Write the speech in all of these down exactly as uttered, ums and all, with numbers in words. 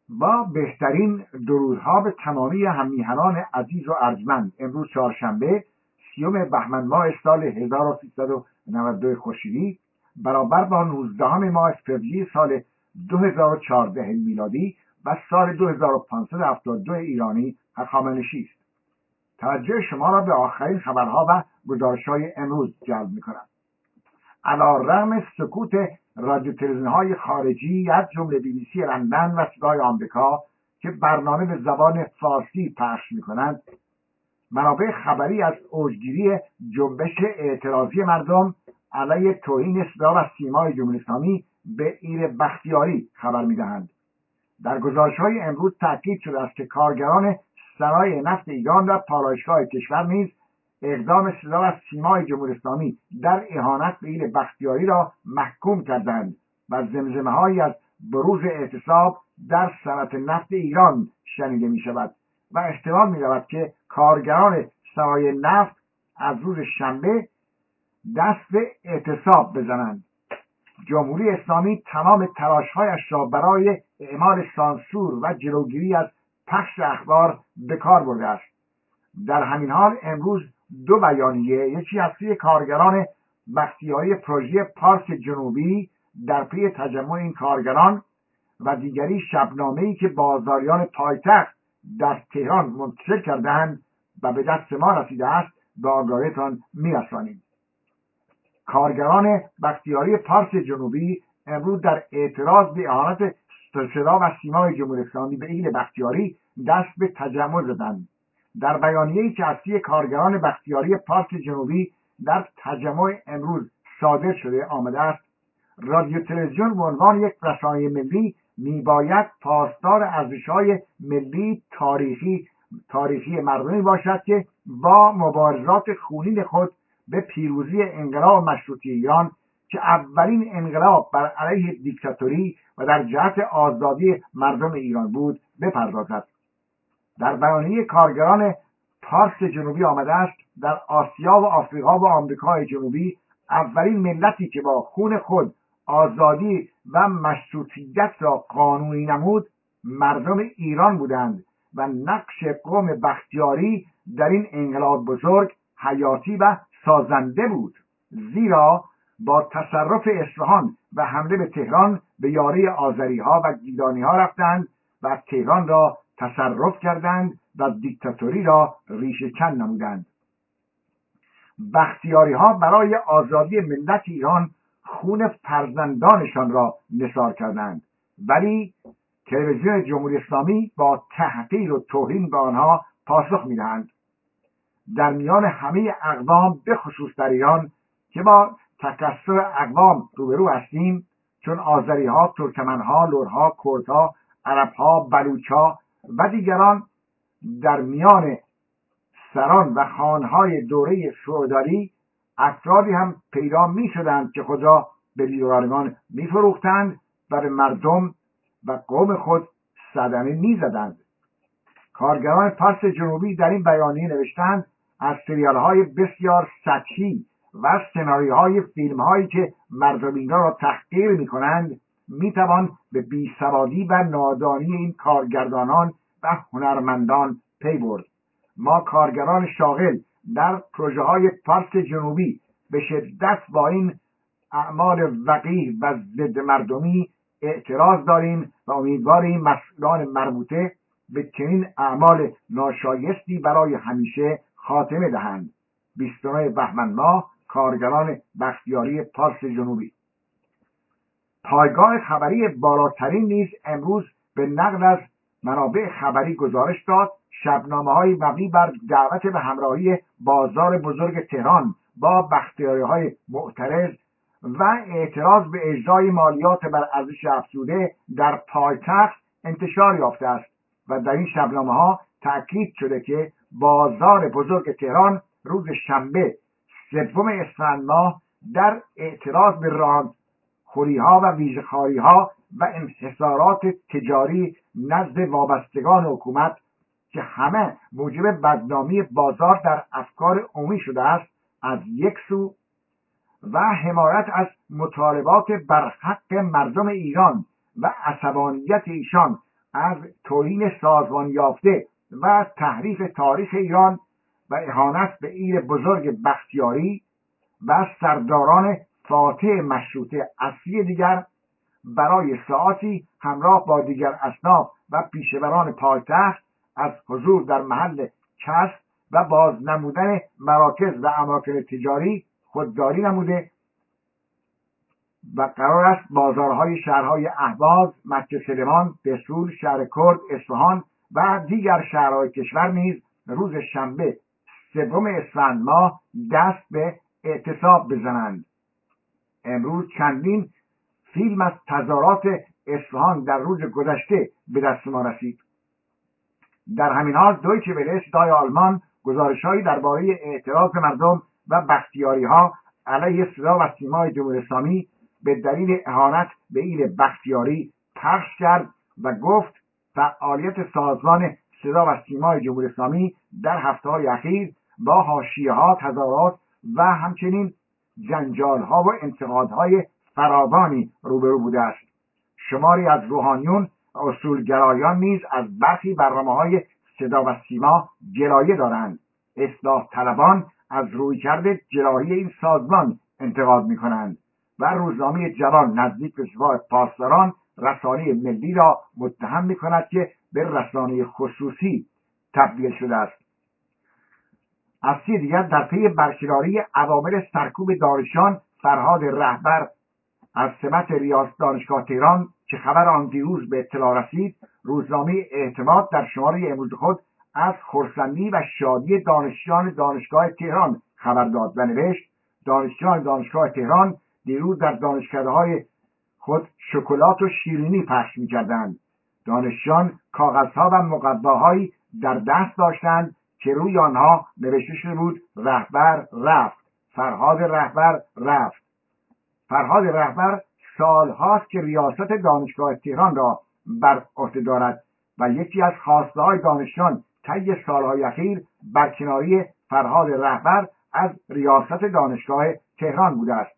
با بهترین درودها به تمامی هممیهنان عزیز و ارجمند، امروز چهارشنبه سیوم بهمن ماه سال هزار و سیصد و نود و دو خورشیدی برابر با نوزدهم ماه فوریه سال دو هزار و چهارده میلادی و سال دو هزار و پانصد و هفتاد و دو ایرانی هخامنشی است. توجه شما را به آخرین خبرها و گزارش‌های امروز جلب می‌کنم. علی‌رغم سکوت رادیو تلویزیون‌های خارجی از جمله بی بی سی لندن و صدای آمریکا که برنامه به زبان فارسی پخش می‌کنند، منابع خبری از اوجگیری جنبش اعتراضی مردم علیه توهین صدا و سیمای جمهوری اسلامی به ایر بختیاری خبر می‌دهند. در گزارش‌های امروز تاکید شده است که کارگران صنایع نفت ایران و پالایشگاه کشور نیز اقدام صدا و سیمای جمهوری اسلامی در اهانت به ایر بختیاری را محکوم کردند و زمزمه‌هایی از بروز اعتصاب در صنعت نفت ایران شنیده می‌شود و احتمال می‌رود که کارگران صنایع نفت از روز شنبه دست به اعتصاب بزنند. جمهوری اسلامی تمام تلاش‌هایش را برای اعمال سانسور و جلوگیری از پخش اخبار به کار برده است. در همین حال امروز دو بیانیه، یکی از سوی کارگران بختیاری پروژه پارس جنوبی در پی تجمع این کارگران و دیگری شبنامه‌ای که بازاریان پایتخت در تهران منتشر کرده‌اند و به دست ما رسیده است به آگاهیتان می‌رسانیم. کارگران بختیاری پارس جنوبی امروز در اعتراض به اهانت صدا و سیمای جمهوری اسلامی به ایل بختیاری دست به تجمع زدند. در بیانیه‌ای که از سوی کارگران بختیاری پارس جنوبی در تجمع امروز صادر شده آمده است: رادیو تلویزیون به عنوان یک رسانه ملی میباید پاسدار ارزش‌های ملی تاریخی تاریخی مردمی باشد که با مبارزات خونین خود به پیروزی انقلاب مشروطه ایران که اولین انقلاب بر علیه دیکتاتوری و در جهت آزادی مردم ایران بود بپردازد. در بیانیه کارگران پارس جنوبی آمده است: در آسیا و آفریقا و آمریکای جنوبی اولین ملتی که با خون خود آزادی و مشروطیت را قانونی نمود مردم ایران بودند و نقش قوم بختیاری در این انقلاب بزرگ حیاتی و سازنده بود، زیرا با تصرف اصفهان و حمله به تهران به یاری آذری‌ها و گیلانی‌ها رفتند و تهران را تصرف کردند و دیکتاتوری را ریشه کن نمودند. بختیاری‌ها برای آزادی ملت ایران خون فرزندانشان را نثار کردند، ولی تلویزیون جمهوری اسلامی با تحقیر و توهین به آنها پاسخ می‌دهند. در میان همه اقوام به خصوص در ایران که با تکثر اقوام روبرو هستیم، چون آذری‌ها، ترکمن‌ها، لرها، کردها، عرب‌ها، بلوچ‌ها و دیگران، در میان سران و خانهای دوره فئودالی افرادی هم پیدا می‌شدند که خود را به بیگانگان می‌فروختند و به مردم و قوم خود صدمه می‌زدند. کارگران پارس جنوبی در این بیانیه نوشتند: از سریال‌های بسیار سطحی و سناریوهای فیلم‌هایی که مردم ایران را تحقیر می‌کنند می‌توان به بیسوادی و نادانی این کارگردانان و هنرمندان پی برد. ما کارگران شاغل در پروژه‌های پارس جنوبی به شدت با این اعمال وقیح و ضد مردمی اعتراض داریم و امیدواریم مسئولان مربوطه به چنین اعمال ناشایستی برای همیشه خاتمه دهند. بیست و نه بهمن ماه، کارگران بختیاری پارس جنوبی. پایگاه خبری بالاترین نیز امروز به نقل از منابع خبری گزارش داد شبنامه‌های مبنی بر دعوت به همراهی بازار بزرگ تهران با بختیاری‌های معترض و اعتراض به اجرای مالیات بر ارزش افزوده در پایتخت انتشار یافته است و در این شبنامه‌ها تأکید شده که بازار بزرگ تهران روز شنبه سوم اسفند ماه در اعتراض به راهخوری‌ها و ویژه‌خواری‌ها و انحصارات تجاری نزد وابستگان حکومت که همه موجب بدنامی بازار در افکار عمومی شده است از یک سو و حمایت از مطالبات برحق مردم ایران و عصبانیت ایشان از توهین سازمان یافته و تحریف تاریخ ایران و اهانت به ایل بزرگ بختیاری و سرداران فاتح مشروطه اصلی دیگر برای ساعاتی همراه با دیگر اصناف و پیشوران پایتخت از حضور در محل کسب و باز نمودن مراکز و اماکن تجاری خودداری نموده و قرار است بازارهای شهرهای اهواز، مکه سلیمان، دسفول، شهر کرد، اصفهان و دیگر شهرهای کشور نیز روز شنبه سوم اسفند ماه دست به اعتصاب بزنند. امروز چندین فیلم از تظاهرات اصفهان در روز گذشته به دست ما رسید. در همین حال دویچه وله صدای آلمان گزارش‌هایی درباره اعتراض مردم و بختیاری‌ها علیه صدا و سیمای جمهوری اسلامی به دلیل اهانت به ایل بختیاری پخش کرد و گفت فعالیت سازمان صدا و سیمای جمهوری اسلامی در هفته‌های اخیر با حاشیه‌ها، تظاهرات و همچنین جنجال‌ها و انتقادهای فراوانی روبرو بوده است. شماری از روحانیون و اصولگرایان نیز از برخی برنامه‌های صدا و سیما جلایه دارند. اصلاح طلبان از رویکرد جراحی این سازمان انتقاد می‌کنند و روزنامه جوان نزدیک به سپاه پاسداران رسانه ملی را متهم می‌کند که به رسانه خصوصی تبدیل شده است. از سوی دیگر در پی برقراری عوامل سرکوب دانشجویان فرهاد رهبر از سمت ریاست دانشگاه تهران که خبر آن دیروز به اطلاع رسید، روزنامه اعتماد در شماره امروز خود از خرسندی و شادی دانشجویان دانشگاه تهران خبر داد و نوشت دانشجویان دانشگاه تهران دیروز در دانشکده‌های خود شکلات و شیرینی پخش می‌کردند. دانشجویان کاغذها و مقواهایی در دست داشتند که روی آنها نوشته شده بود رهبر رفت، فرهاد رهبر رفت. فرهاد رهبر سالهاست که ریاست دانشگاه تهران را بر عهده دارد و یکی از خواسته‌های دانشجویان طی سالهای اخیر برکناری فرهاد رهبر از ریاست دانشگاه تهران بوده است.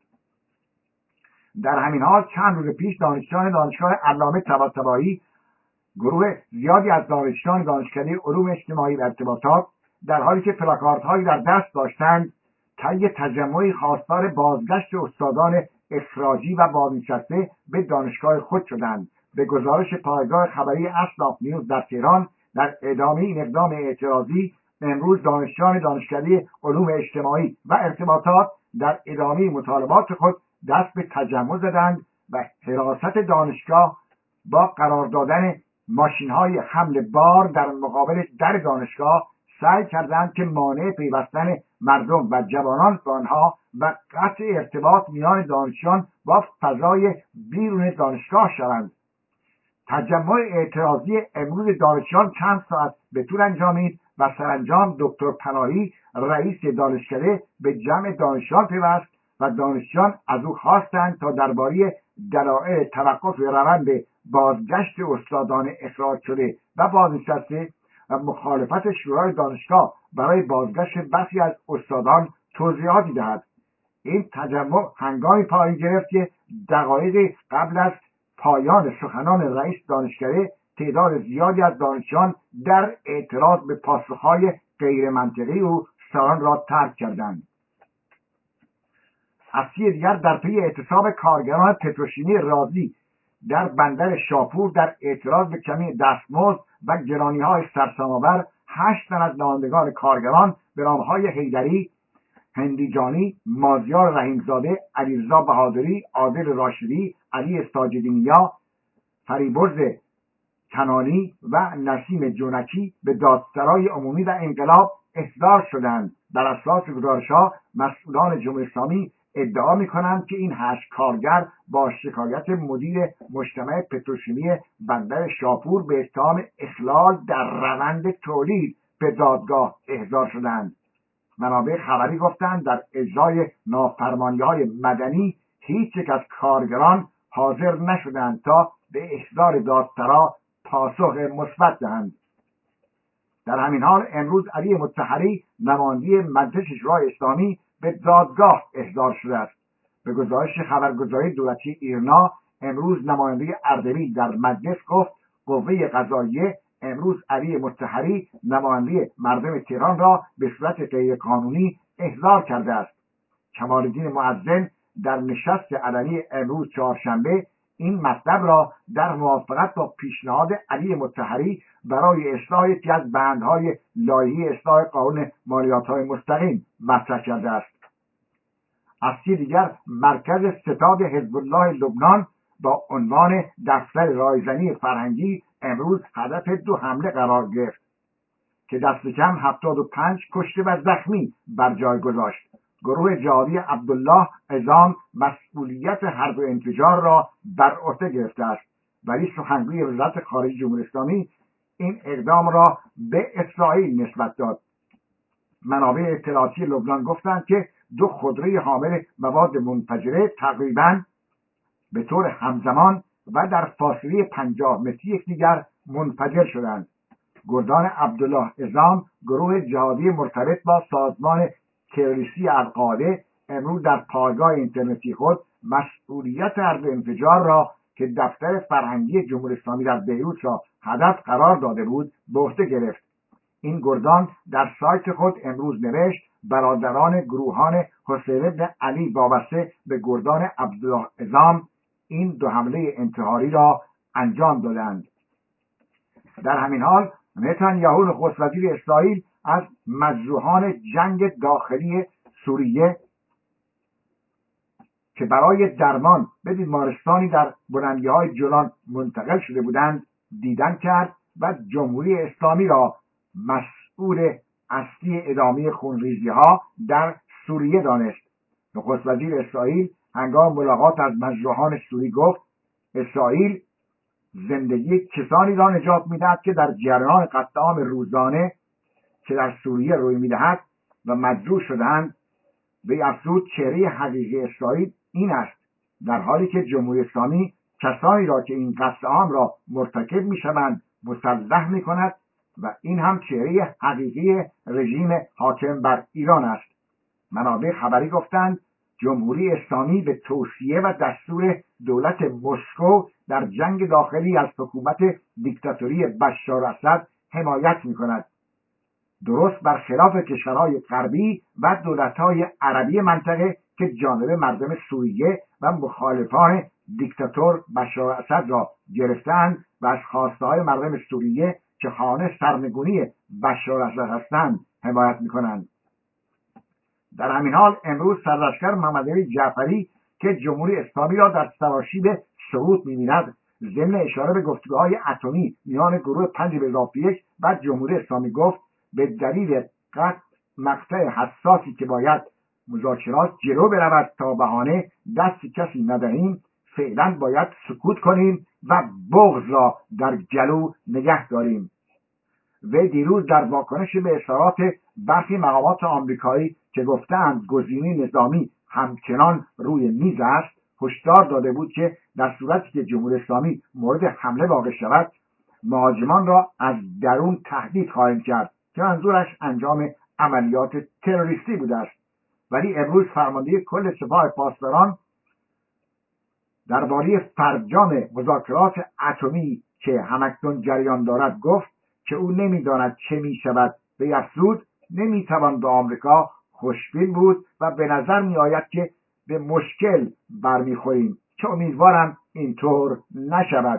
در همین حال چند روز پیش دانشجویان دانشگاه علامه طباطبایی، گروه زیادی از دانشجویان دانشکده علوم اجتماعی و ارتباطات، در حالی که پلاکاردهایی در دست داشتند طی تجمعی خواستار بازگشت استادان اخراجی و بازنشسته به دانشگاه خود شدند. به گزارش پایگاه خبری اسلاف نیوز در تهران، در ادامه این اقدام اعتراضی امروز دانشجویان دانشکده علوم اجتماعی و ارتباطات در ادامه مطالبات خود دست به تجمع زدند و حراست دانشگاه با قرار دادن ماشین‌های حمل بار در مقابل در دانشگاه سعی کردند که مانع پیوستن مردم و جوانان به آنها و قطع ارتباط میان دانشجویان با فضای بیرون دانشگاه شوند. تجمع اعتراضی امروز دانشجویان چند ساعت به طول انجامید و سرانجام دکتر پناهی رئیس دانشکده به جمع دانشجویان پیوست و دانشجویان از او خواستند تا درباره دلایل توقف روند بازگشت استادان اخراج شده و بازنشسته و مخالفت شورای دانشگاه برای بازگشت برخی از استادان توضیحاتی دهد. این تجمع هنگامی پایان گرفت که دقایق قبل از پایان سخنان رئیس دانشکده تعداد زیادی از دانشجویان در اعتراض به پاسخهای غیر منطقی او سالن را ترک کردند. از سوی دیگر در پی اعتصاب کارگران پتروشیمی رازی در بندر شاپور در اعتراض به کمی دستمزد و گرانی‌های سرسام‌آور هشت تن از نمایندگان کارگران به نام‌های حیدری، هندیجانی، مازیار رحیمزاده، علیرضا بهادری، عادل راشدی، علی ساجدی‌نیا، فریبرز کنانی و نسیم جونکی به دادسرای عمومی و انقلاب احضار شدند. بر اساس گزارش‌ها مسئولان جمهوری اسلامی ادعا می‌کنند که این هشت کارگر با شکایت مدیر مجتمع پتروشیمی بندر شاپور به اتهام اخلال در روند تولید به دادگاه احضار شدند. منابع خبری گفتند در اجرای نافرمانی‌های مدنی هیچ یک از کارگران حاضر نشدند تا به احضار دادسرا پاسخ مثبت دهند. در همین حال امروز علی مطهری نماینده مجلس شورای اسلامی به دادگاه احضار شده است. به گزارش خبرگزاری دولتی ایرنا امروز نماینده اردبیل در مجلس گفت قوه قضاییه امروز علی مطهری نماینده مردم تهران را به صورت غیرقانونی احضار کرده است. کمال‌الدین معظم در نشست علنی امروز چهارشنبه این مطلب را در موافقت با پیشنهاد علی مطهری برای اصلاح یکی از بندهای لایحه اصلاح قانون مالیات‌های مستقیم مطرح کرده است. از سوی دیگر مرکز ستاد حزب الله لبنان با عنوان دفتر رایزنی فرهنگی امروز هدف دو حمله قرار گرفت که دست کم هفتاد و پنج کشته و زخمی بر جای گذاشت. گروه جهادی عبدالله عظام مسئولیت هر دو انفجار را بر عهده گرفته است، ولی سخنگوی وزارت خارجه جمهوری اسلامی این اقدام را به اسرائیل نسبت داد. منابع اطلاعاتی لبنان گفتند که دو خودروی حامل مواد منفجره تقریباً به طور همزمان و در فاصله پنجاه متری یکدیگر منفجر شدند. گردان عبدالله عظام، گروه جهادی مرتبط با سازمان تروریستی القاعده، امروز در پایگاه اینترنتی خود مسئولیت هر دو انفجار را که دفتر فرهنگی جمهوری اسلامی در بیروت را هدف قرار داده بود به عهده گرفت. این گردان در سایت خود امروز نوشت برادران گروهان حسین بن علی وابسته به گردان عبدالله عظام این دو حمله انتحاری را انجام دادند. در همین حال نتانیاهو نخست وزیر اسرائیل از مجروحان جنگ داخلی سوریه که برای درمان به بیمارستانی در بلندی‌های جولان منتقل شده بودند دیدن کرد و جمهوری اسلامی را مسئول اصلی ادامه خونریزی‌ها در سوریه دانست. نخست وزیر اسرائیل هنگام ملاقات از مجروحان سوری گفت اسرائیل زندگی کسانی را نجات می‌دهد که در جریان قتل عام روزانه که در سوریه روی می‌دهد و مجروح شدند. به افزود چهره حقیقی اسرائیل این است، در حالی که جمهوری اسلامی کسانی را که این قتل عام را مرتکب می‌شوند مسلح می‌کند و این هم چهره حقیقی رژیم حاکم بر ایران است. منابع خبری گفتند جمهوری اسلامی به توصیه و دستور دولت مسکو در جنگ داخلی از حکومت دیکتاتوری بشار اسد حمایت می‌کند، درست برخلاف کشورهای غربی و دولت‌های عربی منطقه که جانب مردم سوریه و مخالفان دیکتاتور بشار اسد را گرفتند و از خواسته‌های مردم سوریه که خانه سرنگونی بشار اسد هستند حمایت می‌کنند. در همین حال امروز سرلشکر محمد علی جعفری که جمهوری اسلامی را در سراشیب سقوط می‌بیند، ضمن اشاره به گفتگوهای اتمی میان گروه پنج به اضافه یک و جمهوری اسلامی گفت به دلیل قطع مقطع حساسی که باید مذاکرات جلو برود تا بهانه دست کسی ندهیم، فعلا باید سکوت کنیم و بغض را در گلو نگه داریم. و دیروز در واکنش به اشارات برخی مقامات آمریکایی که گفتند گزینه نظامی همچنان روی میز است، هشدار داده بود که در صورتی که جمهوری اسلامی مورد حمله واقع شود مهاجمان را از درون تهدید خواهیم کرد که منظورش انجام عملیات تروریستی بوده است. ولی امروز فرمانده کل سپاه پاسداران درباره فرجام مذاکرات اتمی که همکنون جریان دارد گفت که او نمیداند چه می شود. به افزود نمیتوان به آمریکا خوشبین بود و به نظر می آید که به مشکل برمیخوریم که امیدوارم اینطور نشود.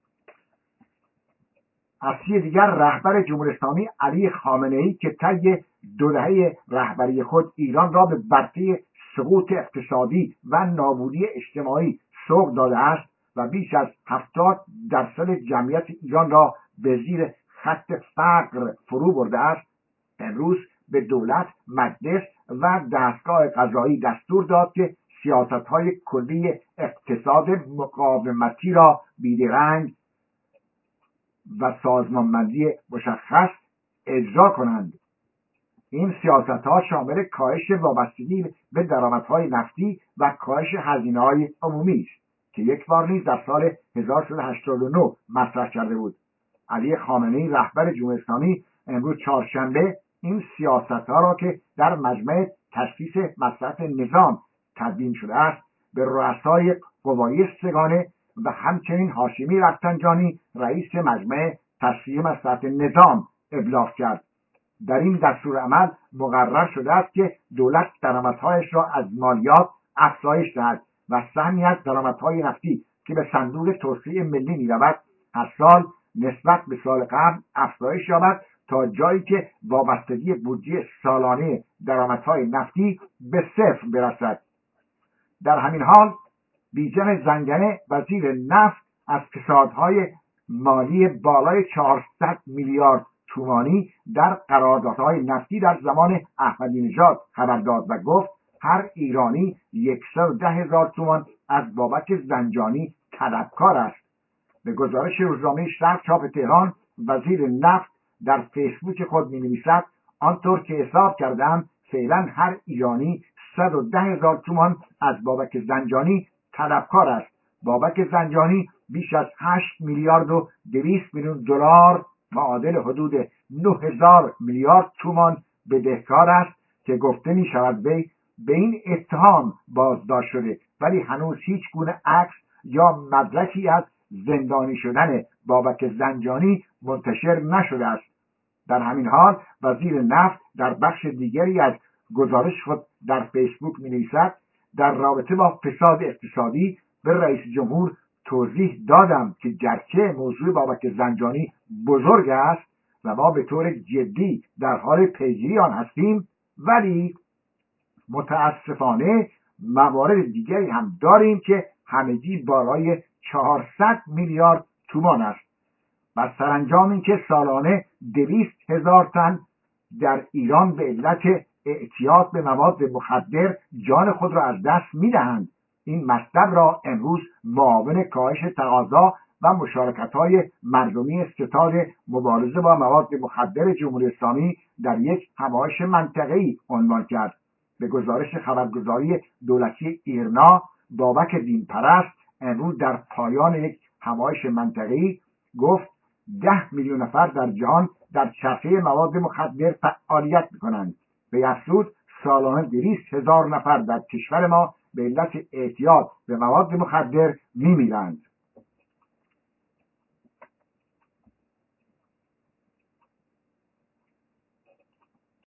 از سوی دیگر رهبر جمهوری اسلامی علی خامنه‌ای که طی دو دهه رهبری خود ایران را به ورطه سقوط اقتصادی و نابودی اجتماعی سوق داده است و بیش از هفتاد درصد جمعیت ایران را به زیر خط فقر فرو برده است، امروز به دولت، مجلس و دستگاه قضایی دستور داد که سیاست‌های کلی اقتصاد مقاومتی را بیدرنگ و سازمانبندی مشخص اجرا کنند. این سیاست‌ها شامل کاهش وابستگی به درآمدهای نفتی و کاهش هزینه‌های عمومی است که یک بار نیز در سال هزار و سیصد و هشتاد و نه مطرح کرده بود. علی خامنه‌ای رهبر جمهوری اسلامی امروز چهارشنبه این سیاست‌ها را که در مجمع تشخیص مصلحت نظام تدوین شده است به رؤسای قوای سگانه و همچنین هاشمی رفسنجانی رئیس مجمع تصفیه مصلحت نظام ابلاغ کرد. در این دستور عمل مقرر شده است که دولت درآمدهایش را از مالیات افزایش دهد و سهمی از درآمدهای نفتی که به صندوق توسعه ملی می‌رود هر سال نسبت به سال قبل افزایش یابد تا جایی که وابستگی بودجه سالانه درآمدهای نفتی به صفر برسد. در همین حال بیژن زنگنه وزیر نفت از فسادهای مالی بالای چهارصد میلیارد تومانی در قراردادهای نفتی در زمان احمدی نژاد خبر داد و گفت هر ایرانی صد و ده هزار تومان از بابک زنجانی طلبکار است. به گزارش روزنامه شرق چاپ تهران، وزیر نفت در فیسبوک خود می‌نویسد آنطور که حساب کردم فعلا هر ایرانی صد و ده هزار تومان از بابک زنجانی طلبکار است. بابک زنجانی بیش از هشت میلیارد و دویست میلیون دلار معادل حدود نه هزار میلیارد تومان بدهکار است که گفته می شود وی به این اتهام بازداشت شده ولی هنوز هیچ گونه عکس یا مدرکی از زندانی شدن بابک زنجانی منتشر نشده است. در همین حال وزیر نفت در بخش دیگری از گزارش خود در فیسبوک می نویسد در رابطه با فساد اقتصادی به رئیس جمهور توضیح دادم که گرچه موضوع بابک زنجانی بزرگ است و ما به طور جدی در حال پیگیری آن هستیم ولی متاسفانه موارد دیگری هم داریم که همگی بالای چهارصد میلیارد تومان است و سرانجام این که سالانه دویست هزار تن در ایران به علت اعتیاد به مواد مخدر جان خود را از دست می‌دهند. این مطلب را امروز معاون کاهش تقاضا و مشارکت‌های مردمی ستاد مبارزه با مواد مخدر جمهوری اسلامی در یک همایش منطقه‌ای عنوان کرد. به گزارش خبرگزاری دولتی ایرنا، بابک دینپرست امروز در پایان یک همایش منطقه‌ای گفت ده میلیون نفر در جهان در چرخه مواد مخدر فعالیت می‌کنند. به افزود سالانه دویست هزار نفر در کشور ما به علت اعتیاد به مواد مخدر می‌میرند.